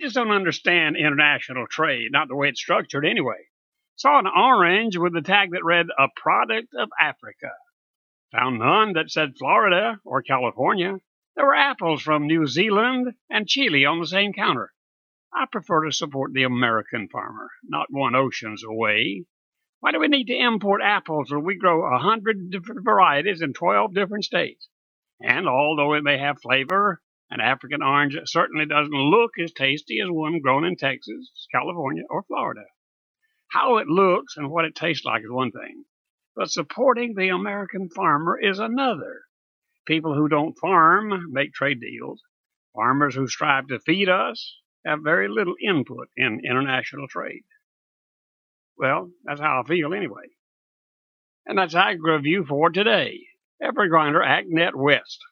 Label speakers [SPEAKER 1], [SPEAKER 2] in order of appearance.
[SPEAKER 1] just don't understand international trade, not the way it's structured anyway. Saw an orange with the tag that read, a product of Africa. Found none that said Florida or California. There were apples from New Zealand and Chile on the same counter. I prefer to support the American farmer, not one oceans away. Why do we need to import apples when we grow 100 different varieties in 12 different states? And although it may have flavor, an African orange certainly doesn't look as tasty as one grown in Texas, California, or Florida. How it looks and what it tastes like is one thing, but supporting the American farmer is another. People who don't farm make trade deals. Farmers who strive to feed us have very little input in international trade. Well, that's how I feel anyway. And that's AgriView for today. Evergrande AgNet West.